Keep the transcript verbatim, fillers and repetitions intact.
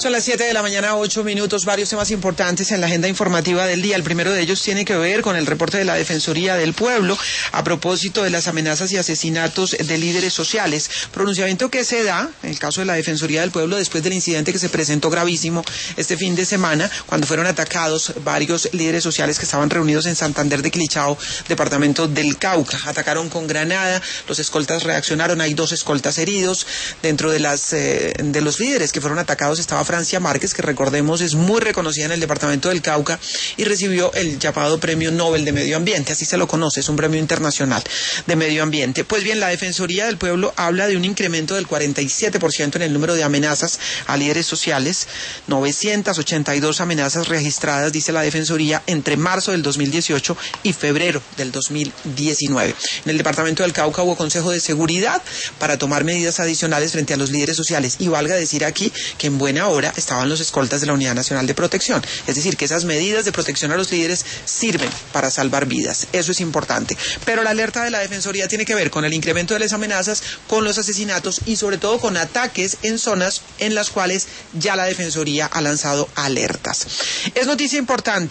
Son las siete de la mañana, ocho minutos, varios temas importantes en la agenda informativa del día. El primero de ellos tiene que ver con el reporte de la Defensoría del Pueblo a propósito de las amenazas y asesinatos de líderes sociales. Pronunciamiento que se da, en el caso de la Defensoría del Pueblo, después del incidente que se presentó gravísimo este fin de semana, cuando fueron atacados varios líderes sociales que estaban reunidos en Santander de Quilichao, departamento del Cauca. Atacaron con granada, los escoltas reaccionaron, hay dos escoltas heridos. Dentro de las eh, de los líderes que fueron atacados estaba Francia Márquez, que recordemos es muy reconocida en el departamento del Cauca y recibió el llamado Premio Nobel de Medio Ambiente, así se lo conoce, es un premio internacional de medio ambiente. Pues bien, la Defensoría del Pueblo habla de un incremento del cuarenta y siete por ciento en el número de amenazas a líderes sociales, novecientas ochenta y dos amenazas registradas, dice la Defensoría, entre marzo del dos mil dieciocho y febrero del dos mil diecinueve. En el departamento del Cauca hubo Consejo de Seguridad para tomar medidas adicionales frente a los líderes sociales, y valga decir aquí que en buena hora estaban los escoltas de la Unidad Nacional de Protección, es decir, que esas medidas de protección a los líderes sirven para salvar vidas, eso es importante. Pero la alerta de la Defensoría tiene que ver con el incremento de las amenazas, con los asesinatos y sobre todo con ataques en zonas en las cuales ya la Defensoría ha lanzado alertas. Es noticia importante